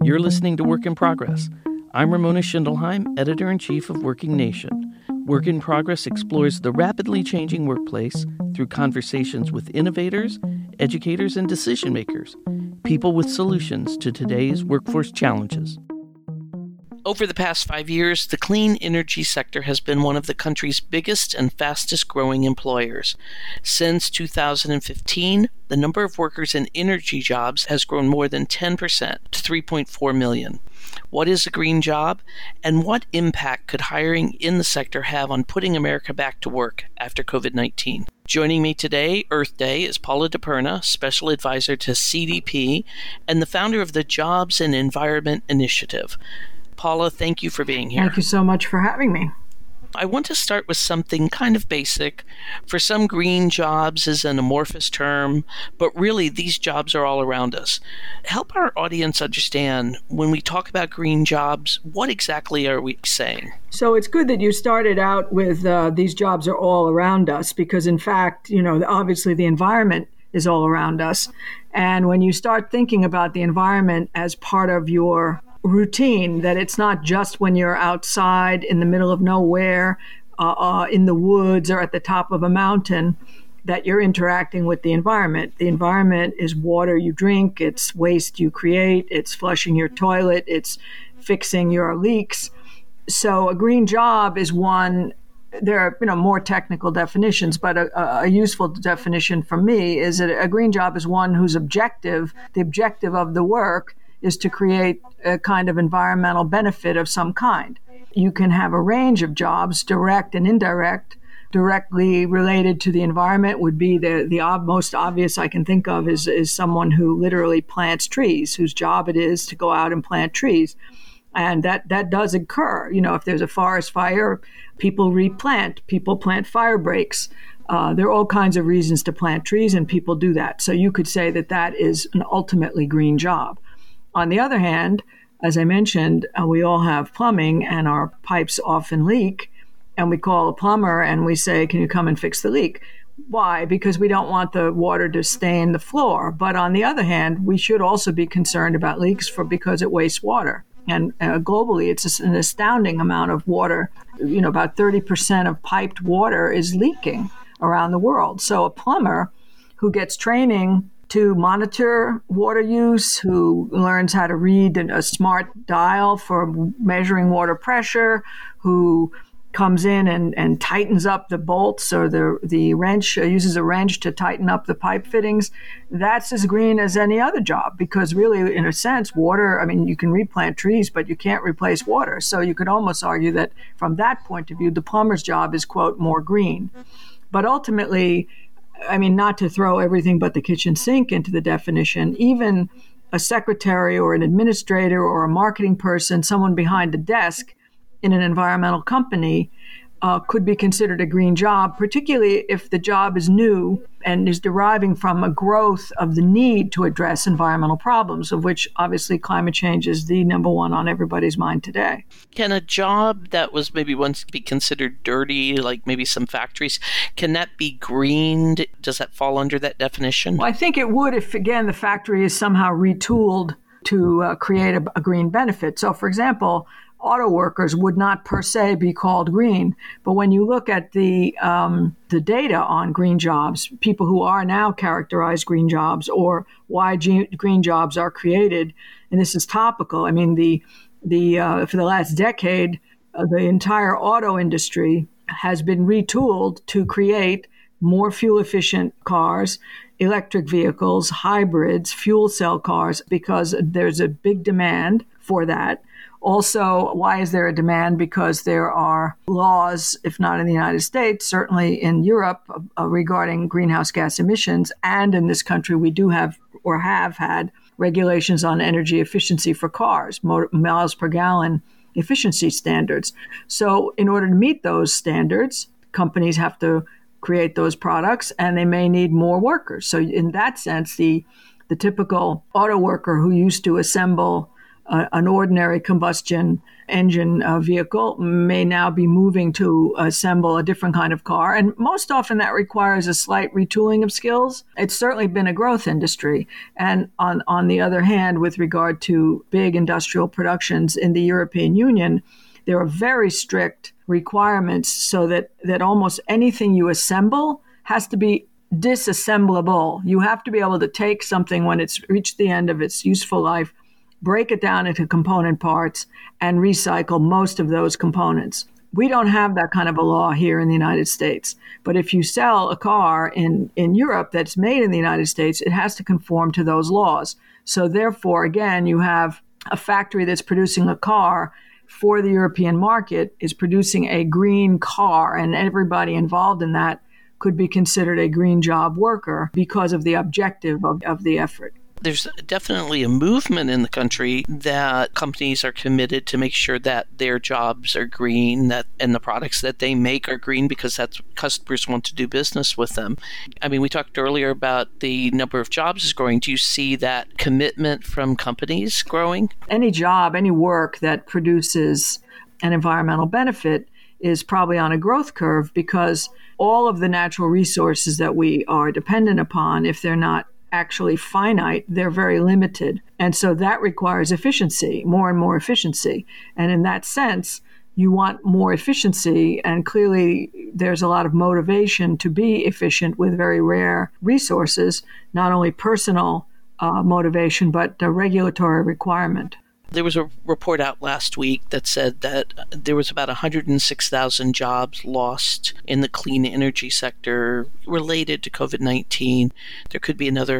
You're listening to Work in Progress. I'm Ramona Schindelheim, Editor-in-Chief of Working Nation. Work in Progress explores the rapidly changing workplace through conversations with innovators, educators, and decision-makers, people with solutions to today's workforce challenges. Over the past 5 years, the clean energy sector has been one of the country's biggest and fastest growing employers. Since 2015, the number of workers in energy jobs has grown more than 10% to 3.4 million. What is a green job, and what impact could hiring in the sector have on putting America back to work after COVID-19? Joining me today, Earth Day, is Paula DePerna, Special Advisor to CDP and the founder of the Jobs and Environment Initiative. Paula, thank you for being here. Thank you so much for having me. I want to start with something kind of basic. For some, green jobs is an amorphous term, but really these jobs are all around us. Help our audience understand, when we talk about green jobs, what exactly are we saying? So it's good that you started out with these jobs are all around us, because in fact, obviously the environment is all around us. And when you start thinking about the environment as part of your routine, that it's not just when you're outside in the middle of nowhere, in the woods or at the top of a mountain, that you're interacting with the environment. The environment is water you drink, it's waste you create, it's flushing your toilet, it's fixing your leaks. So a green job is one. There are more technical definitions, but a useful definition for me is that a green job is one whose the objective of the work is to create a kind of environmental benefit of some kind. You can have a range of jobs, direct and indirect. Directly related to the environment would be the most obvious I can think of is someone who literally plants trees, whose job it is to go out and plant trees. And that does occur. If there's a forest fire, people replant, people plant fire breaks. There are all kinds of reasons to plant trees, and people do that. So you could say that is an ultimately green job. On the other hand, as I mentioned, we all have plumbing and our pipes often leak, and we call a plumber and we say, can you come and fix the leak? Why? Because we don't want the water to stain the floor. But on the other hand, we should also be concerned about leaks because it wastes water. And globally, it's an astounding amount of water. About 30% of piped water is leaking around the world. So a plumber who gets training to monitor water use, who learns how to read a smart dial for measuring water pressure, who comes in and tightens up the bolts or the wrench, uses a wrench to tighten up the pipe fittings, that's as green as any other job, because really, in a sense, water, you can replant trees, but you can't replace water. So you could almost argue that from that point of view, the plumber's job is, quote, more green. But ultimately, not to throw everything but the kitchen sink into the definition, even a secretary or an administrator or a marketing person, someone behind the desk in an environmental company, could be considered a green job, particularly if the job is new and is deriving from a growth of the need to address environmental problems, of which obviously climate change is the number one on everybody's mind today. Can a job that was maybe once be considered dirty, like maybe some factories, can that be greened? Does that fall under that definition? Well, I think it would if, again, the factory is somehow retooled to create a green benefit. So, for example, auto workers would not per se be called green. But when you look at the data on green jobs, people who are now characterized green jobs, or why green jobs are created, and this is topical. For the last decade, the entire auto industry has been retooled to create more fuel-efficient cars, electric vehicles, hybrids, fuel cell cars, because there's a big demand for that. Also, why is there a demand? Because there are laws, if not in the United States, certainly in Europe, regarding greenhouse gas emissions. And in this country, we do have or have had regulations on energy efficiency for cars, miles per gallon efficiency standards. So in order to meet those standards, companies have to create those products, and they may need more workers. So in that sense, the typical auto worker who used to assemble an ordinary combustion engine vehicle may now be moving to assemble a different kind of car. And most often that requires a slight retooling of skills. It's certainly been a growth industry. And on the other hand, with regard to big industrial productions in the European Union, there are very strict requirements so that almost anything you assemble has to be disassemblable. You have to be able to take something when it's reached the end of its useful life, break it down into component parts, and recycle most of those components. We don't have that kind of a law here in the United States. But if you sell a car in Europe that's made in the United States, it has to conform to those laws. So therefore, again, you have a factory that's producing a car for the European market is producing a green car, and everybody involved in that could be considered a green job worker because of the objective of the effort. There's definitely a movement in the country that companies are committed to make sure that their jobs are green, and the products that they make are green because that's what customers want to do business with them. I mean, we talked earlier about the number of jobs is growing. Do you see that commitment from companies growing? Any job, any work that produces an environmental benefit is probably on a growth curve because all of the natural resources that we are dependent upon, if they're not actually finite, they're very limited. And so that requires efficiency, more and more efficiency. And in that sense, you want more efficiency. And clearly, there's a lot of motivation to be efficient with very rare resources, not only personal motivation, but the regulatory requirement. There was a report out last week that said that there was about 106,000 jobs lost in the clean energy sector related to COVID-19. There could be another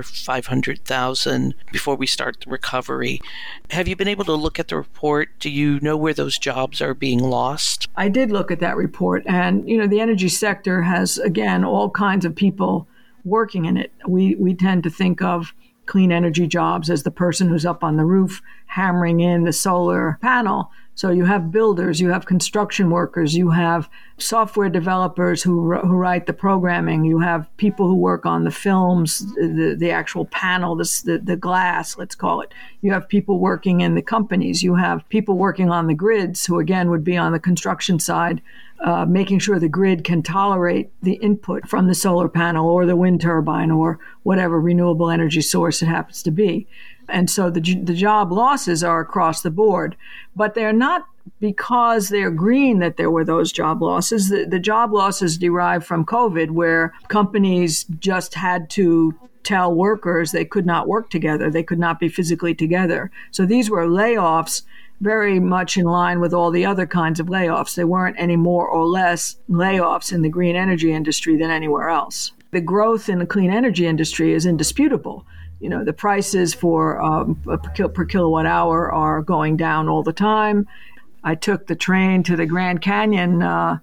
500,000 before we start the recovery. Have you been able to look at the report? Do you know where those jobs are being lost? I did look at that report. And, the energy sector has, again, all kinds of people working in it. We tend to think of clean energy jobs as the person who's up on the roof hammering in the solar panel. So you have builders, you have construction workers, you have software developers who write the programming, you have people who work on the films, the actual panel, the glass, let's call it. You have people working in the companies, you have people working on the grids who again would be on the construction side, making sure the grid can tolerate the input from the solar panel or the wind turbine or whatever renewable energy source it happens to be. And so the job losses are across the board, but they're not because they're green that there were those job losses. The job losses derive from COVID, where companies just had to tell workers they could not work together. They could not be physically together. So these were layoffs very much in line with all the other kinds of layoffs. There weren't any more or less layoffs in the green energy industry than anywhere else. The growth in the clean energy industry is indisputable. The prices for per kilowatt hour are going down all the time. I took the train to the Grand Canyon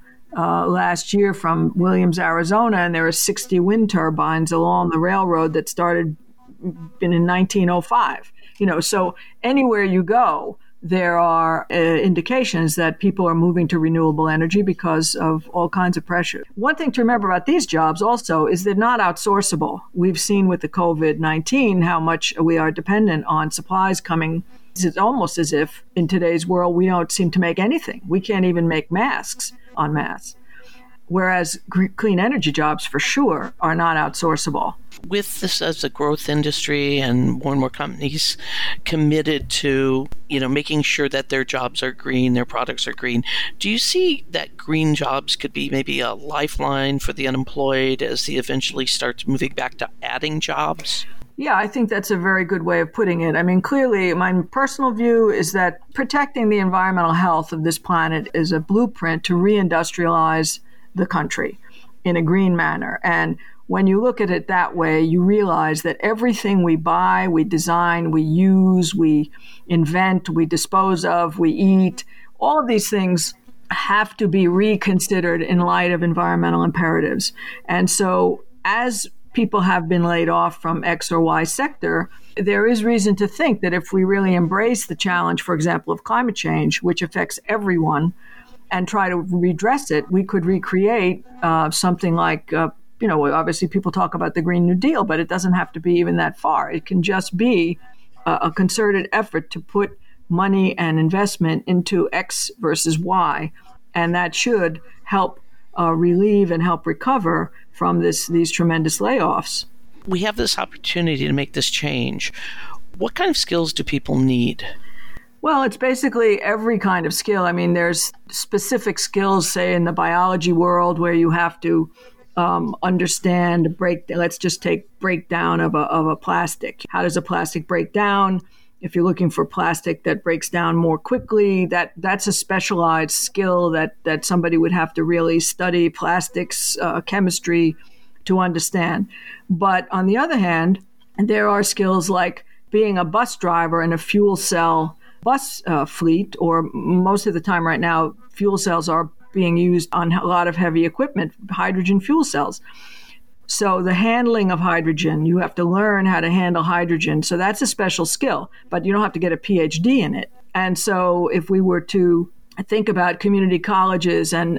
last year from Williams, Arizona, and there are 60 wind turbines along the railroad that started in 1905. So anywhere you go, there are indications that people are moving to renewable energy because of all kinds of pressure. One thing to remember about these jobs also is they're not outsourceable. We've seen with the COVID-19 how much we are dependent on supplies coming. It's almost as if in today's world we don't seem to make anything. We can't even make masks en masse. Whereas clean energy jobs, for sure, are not outsourceable. With this as a growth industry and more companies committed to, making sure that their jobs are green, their products are green, do you see that green jobs could be maybe a lifeline for the unemployed as he eventually starts moving back to adding jobs? Yeah, I think that's a very good way of putting it. I mean, clearly, my personal view is that protecting the environmental health of this planet is a blueprint to reindustrialize the country in a green manner. And when you look at it that way, you realize that everything we buy, we design, we use, we invent, we dispose of, we eat, all of these things have to be reconsidered in light of environmental imperatives. And so as people have been laid off from X or Y sector, there is reason to think that if we really embrace the challenge, for example, of climate change, which affects everyone, and try to redress it, we could recreate something like, obviously people talk about the Green New Deal, but it doesn't have to be even that far. It can just be a concerted effort to put money and investment into X versus Y, and that should help relieve and help recover from these tremendous layoffs. We have this opportunity to make this change. What kind of skills do people need? Well, it's basically every kind of skill. I mean, there's specific skills, say, in the biology world where you have to understand let's just take breakdown of a plastic. How does a plastic break down? If you're looking for plastic that breaks down more quickly, that's a specialized skill that somebody would have to really study plastics, chemistry to understand. But on the other hand, there are skills like being a bus driver in a fuel cell bus fleet, or most of the time right now, fuel cells are being used on a lot of heavy equipment, hydrogen fuel cells. So the handling of hydrogen, you have to learn how to handle hydrogen. So that's a special skill, but you don't have to get a PhD in it. And so if we were to think about community colleges and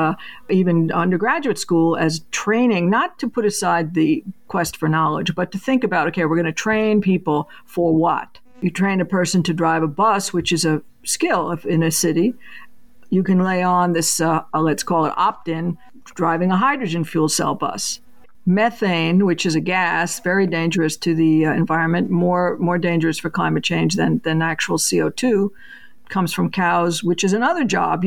even undergraduate school as training, not to put aside the quest for knowledge, but to think about, okay, we're going to train people for what? You train a person to drive a bus, which is a skill in a city. You can lay on this, let's call it opt-in, driving a hydrogen fuel cell bus. Methane, which is a gas, very dangerous to the environment, more dangerous for climate change than actual CO2, comes from cows, which is another job.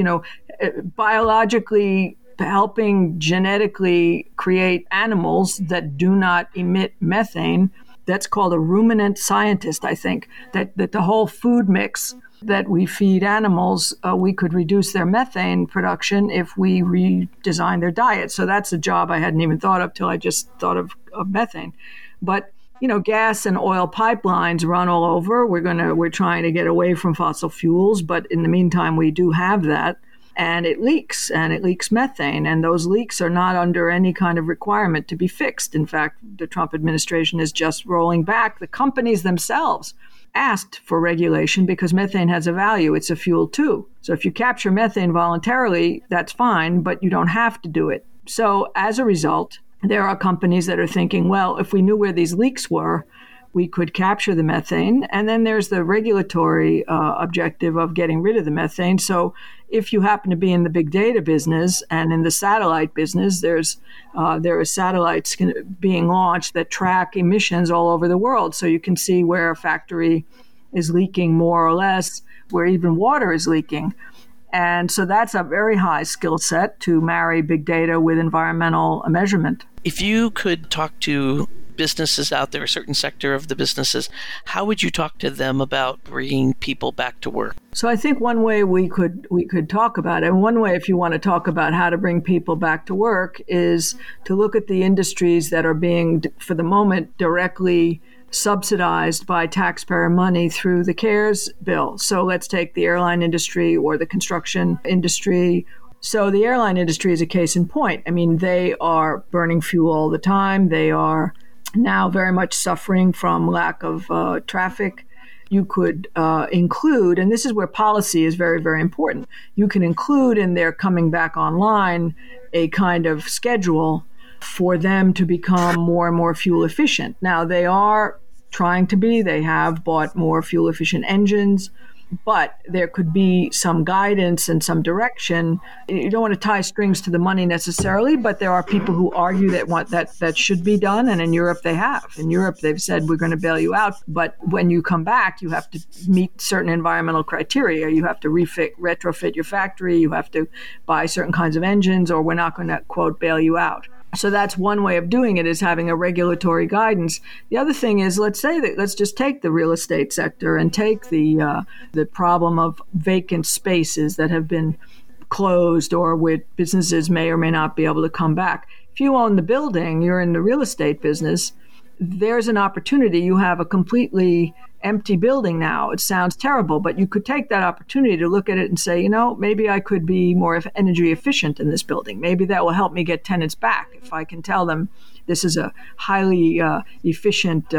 Biologically helping genetically create animals that do not emit methane. That's called a ruminant scientist, I think, that the whole food mix that we feed animals, we could reduce their methane production if we redesign their diet. So that's a job I hadn't even thought of till I just thought of methane. But gas and oil pipelines run all over. We're trying to get away from fossil fuels, but in the meantime, we do have that. And it leaks methane. And those leaks are not under any kind of requirement to be fixed. In fact, the Trump administration is just rolling back. The companies themselves asked for regulation because methane has a value. It's a fuel too. So if you capture methane voluntarily, that's fine, but you don't have to do it. So as a result, there are companies that are thinking, well, if we knew where these leaks were, we could capture the methane. And then there's the regulatory objective of getting rid of the methane. So if you happen to be in the big data business and in the satellite business, there are satellites being launched that track emissions all over the world. So you can see where a factory is leaking more or less, where even water is leaking. And so that's a very high skill set to marry big data with environmental measurement. If you could talk to businesses out there, a certain sector of the businesses, how would you talk to them about bringing people back to work? So I think one way we could talk about it, and one way if you want to talk about how to bring people back to work, is to look at the industries that are being, for the moment, directly subsidized by taxpayer money through the CARES bill. So let's take the airline industry or the construction industry. So the airline industry is a case in point. I mean, they are burning fuel all the time. They are now very much suffering from lack of traffic. You could include, and this is where policy is very, very important, you can include in their coming back online a kind of schedule for them to become more and more fuel efficient. Now, they are trying to be, they have bought more fuel efficient engines, but there could be some guidance and some direction. You don't want to tie strings to the money necessarily, but there are people who argue that should be done. And in Europe, they have. In Europe, they've said, we're going to bail you out. But when you come back, you have to meet certain environmental criteria. You have to retrofit your factory. You have to buy certain kinds of engines, or we're not going to, quote, bail you out. So that's one way of doing it, is having a regulatory guidance. The other thing is, let's just take the real estate sector and take the problem of vacant spaces that have been closed or where businesses may or may not be able to come back. If you own the building, you're in the real estate business, there's an opportunity. You have a completely empty building now. It sounds terrible, but you could take that opportunity to look at it and say, maybe I could be more energy efficient in this building. Maybe that will help me get tenants back. If I can tell them this is a highly efficient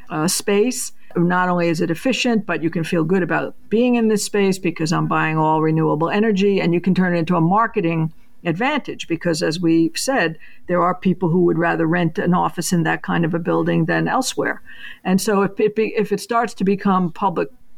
space, not only is it efficient, but you can feel good about being in this space because I'm buying all renewable energy, and you can turn it into a marketing advantage because, as we've said, there are people who would rather rent an office in that kind of a building than elsewhere. And so if it starts to become public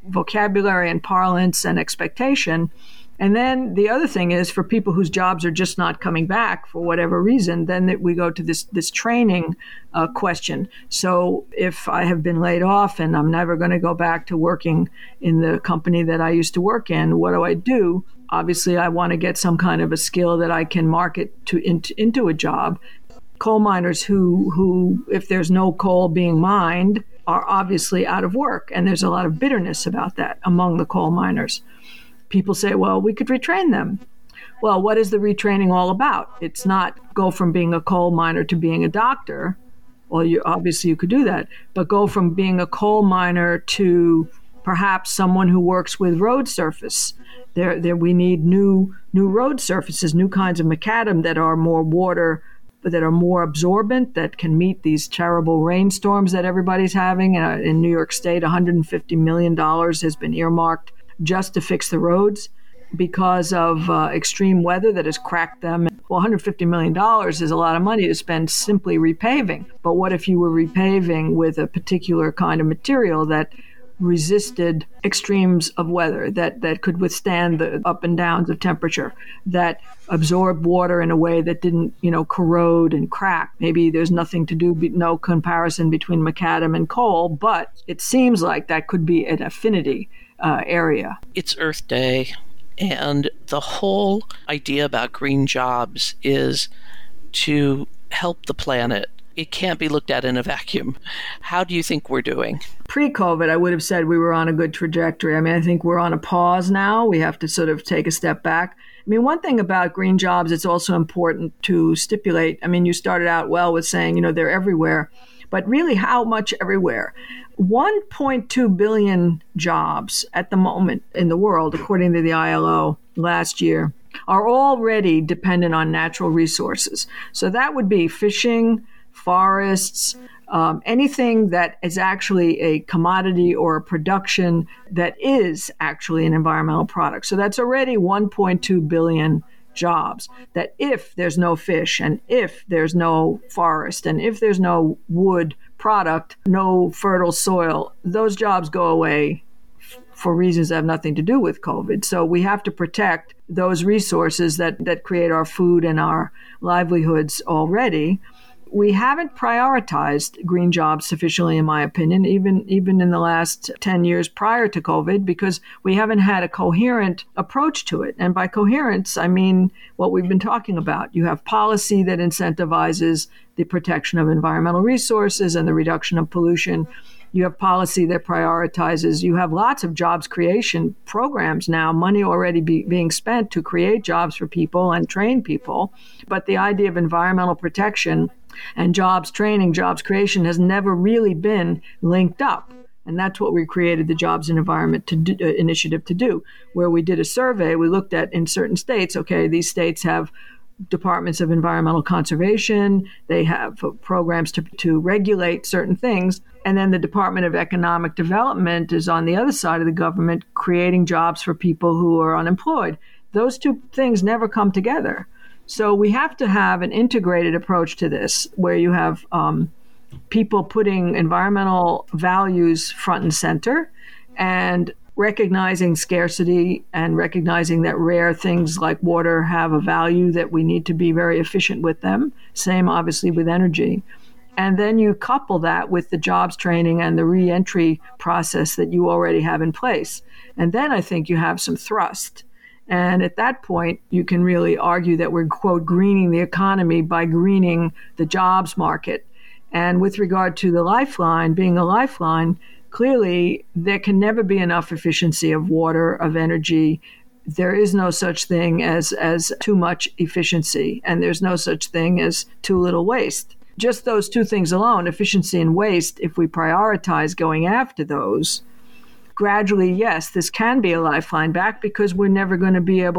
vocabulary and parlance and expectation. And then the other thing is for people whose jobs are just not coming back for whatever reason, then we go to this training question. So if I have been laid off and I'm never going to go back to working in the company that I used to work in, what do I do? Obviously, I want to get some kind of a skill that I can market into a job. Coal miners who, if there's no coal being mined, are obviously out of work. And there's a lot of bitterness about that among the coal miners. People say, well, we could retrain them. Well, what is the retraining all about? It's not go from being a coal miner to being a doctor. Well, you could do that, but go from being a coal miner to perhaps someone who works with road surface. There we need new road surfaces, new kinds of macadam that are more water, that are more absorbent, that can meet these terrible rainstorms that everybody's having. In New York State, $150 million has been earmarked just to fix the roads because of extreme weather that has cracked them. Well, $150 million is a lot of money to spend simply repaving. But what if you were repaving with a particular kind of material that resisted extremes of weather, that could withstand the up and downs of temperature, that absorbed water in a way that didn't, corrode and crack? Maybe there's nothing to do, no comparison between macadam and coal, but it seems like that could be an affinity area. It's Earth Day, and the whole idea about green jobs is to help the planet. It can't be looked at in a vacuum. How do you think we're doing? Pre-COVID, I would have said we were on a good trajectory. I think we're on a pause now. We have to sort of take a step back. One thing about green jobs, it's also important to stipulate. You started out well with saying, they're everywhere. But really, how much everywhere? 1.2 billion jobs at the moment in the world, according to the ILO last year, are already dependent on natural resources. So that would be fishing, forests, anything that is actually a commodity or a production that is actually an environmental product. So that's already 1.2 billion jobs that if there's no fish and if there's no forest and if there's no wood product, no fertile soil, those jobs go away for reasons that have nothing to do with COVID. So we have to protect those resources that create our food and our livelihoods already. We haven't prioritized green jobs sufficiently, in my opinion, even in the last 10 years prior to COVID, because we haven't had a coherent approach to it. And by coherence, I mean what we've been talking about. You have policy that incentivizes the protection of environmental resources and the reduction of pollution. You have policy that prioritizes. You have lots of jobs creation programs now, money already being spent to create jobs for people and train people. But the idea of environmental protection and jobs training, jobs creation has never really been linked up. And that's what we created the Jobs and Environment Initiative to do, where we did a survey. We looked at in certain states, okay, these states have departments of environmental conservation. They have programs to regulate certain things. And then the Department of Economic Development is on the other side of the government, creating jobs for people who are unemployed. Those two things never come together. So we have to have an integrated approach to this, where you have people putting environmental values front and center and recognizing scarcity and recognizing that rare things like water have a value, that we need to be very efficient with them. Same, obviously, with energy. And then you couple that with the jobs training and the reentry process that you already have in place. And then I think you have some thrust. And at that point, you can really argue that we're, quote, greening the economy by greening the jobs market. And with regard to the lifeline, being a lifeline, clearly there can never be enough efficiency of water, of energy. There is no such thing as too much efficiency, and there's no such thing as too little waste. Just those two things alone, efficiency and waste, if we prioritize going after those, gradually, yes, this can be a lifeline back, because we're never going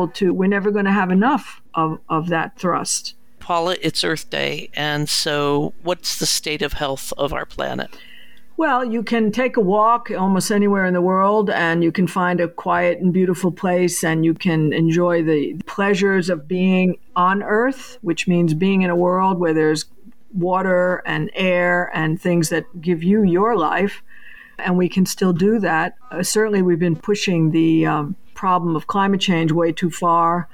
to have enough of that thrust. Paula, it's Earth Day, and so what's the state of health of our planet? Well, you can take a walk almost anywhere in the world, and you can find a quiet and beautiful place, and you can enjoy the pleasures of being on Earth, which means being in a world where there's water and air and things that give you your life. and we can still do that. Certainly, we've been pushing the problem of climate change way too far.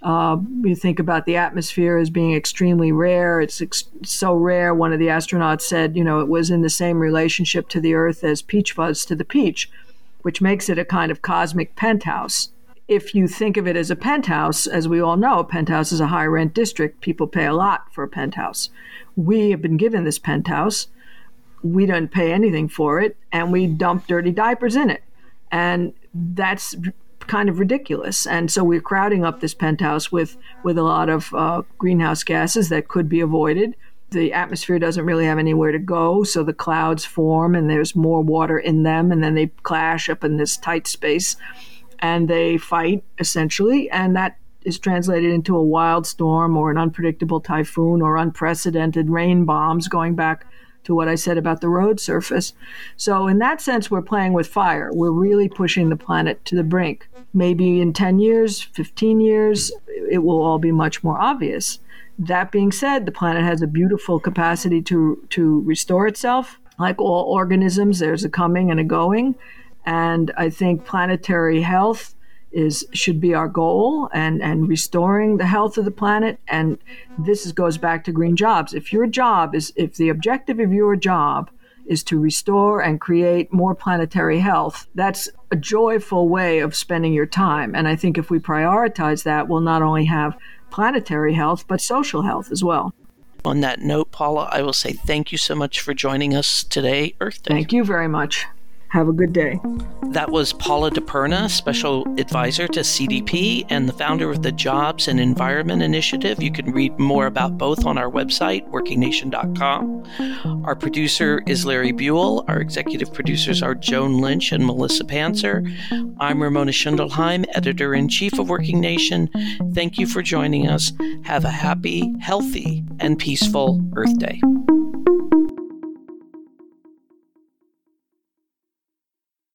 You think about the atmosphere as being extremely rare. It's so rare. One of the astronauts said, it was in the same relationship to the Earth as peach fuzz to the peach, which makes it a kind of cosmic penthouse. If you think of it as a penthouse, as we all know, a penthouse is a high rent district. People pay a lot for a penthouse. We have been given this penthouse. We don't pay anything for it, and we dump dirty diapers in it. And that's kind of ridiculous. And so we're crowding up this penthouse with a lot of greenhouse gases that could be avoided. The atmosphere doesn't really have anywhere to go, so the clouds form and there's more water in them, and then they clash up in this tight space and they fight, essentially, and that is translated into a wild storm or an unpredictable typhoon or unprecedented rain bombs, going back to what I said about the road surface. So in that sense, we're playing with fire. We're really pushing the planet to the brink. Maybe in 10 years, 15 years, it will all be much more obvious. That being said, the planet has a beautiful capacity to restore itself. Like all organisms, there's a coming and a going. And I think planetary health should be our goal, and restoring the health of the planet. And this goes back to green jobs. If the objective of your job is to restore and create more planetary health, that's a joyful way of spending your time. And I think if we prioritize that, we'll not only have planetary health, but social health as well. On that note, Paula, I will say thank you so much for joining us today, Earth Day. Thank you very much. Have a good day. That was Paula DePerna, Special Advisor to CDP and the founder of the Jobs and Environment Initiative. You can read more about both on our website, workingnation.com. Our producer is Larry Buell. Our executive producers are Joan Lynch and Melissa Panzer. I'm Ramona Schindelheim, Editor-in-Chief of Working Nation. Thank you for joining us. Have a happy, healthy, and peaceful Earth Day.